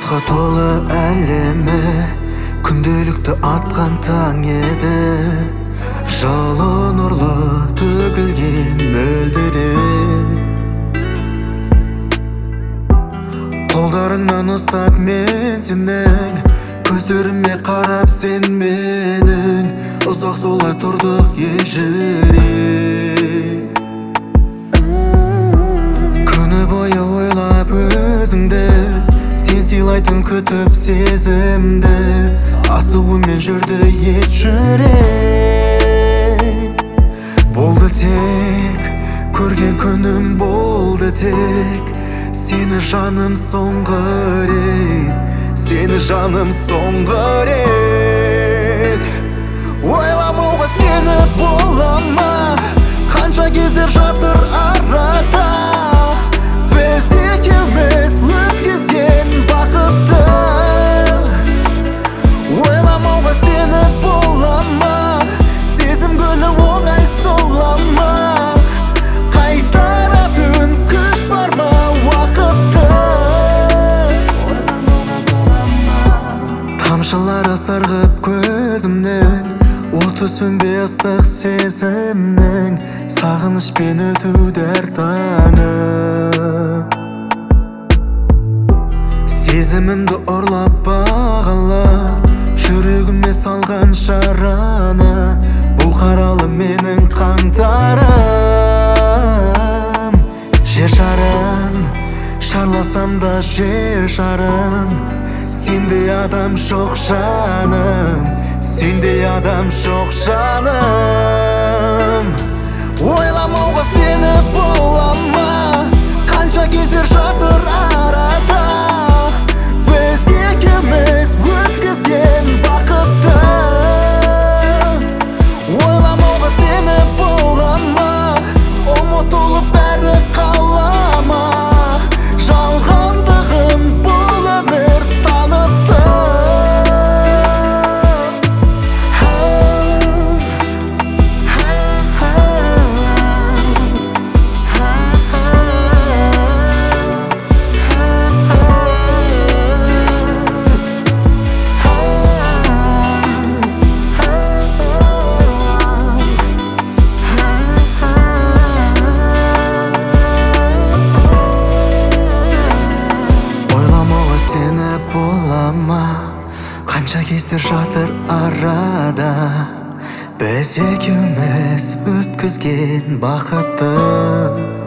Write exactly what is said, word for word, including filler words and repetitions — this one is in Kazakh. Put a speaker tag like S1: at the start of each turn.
S1: Отқа толы әлемі күнделікті атқан таң еді. Жылы нұрлы төгілген мөлдіреп, қолдарыңнан ұстап мен сенің, көздеріме қарап сен менің. Ұзақ солай тұрдық елжіреп, күні бойы ойлап өзіңді, сен сыйлайтын күтіп сезімді. Асығумен жүрді ет жүрек. Болды тек көрген күнім, болды тек сені жаным соңғы рет, сені жаным соңғы рет. Ойламауға сені бола ма, қанша кездер жатыр арада. Біз екеуміз өткізген бақытты. Ойламауға сені бола ма, сезім гүлі оңай сола ма. Қайтаратын күш бар ма уақытты. Тамшылары сырғып көзімнен, оты сөнбей ыстық сезімнің. Сағынышпен өтуді әр таңым, сезімімді ұрлап бағалап, жүрегіме салған жараны. Бұл қаралы менің қаңтарым. Жер шарын шарласам да жер шарын, сендей адам жоқ жаным, сендей адам жоқ жаным. Ойламауға сені бола ма, қанша кездер жатыр арада. Біз екеуміз өткізген бақытты. Ойламауға сені бола ма, ұмытылып бәрі қала ма. Жалғандығын бұл өмір танытты. Бола ма, қанша кездер жатыр арада. Біз екеуміз өткізген бақытты.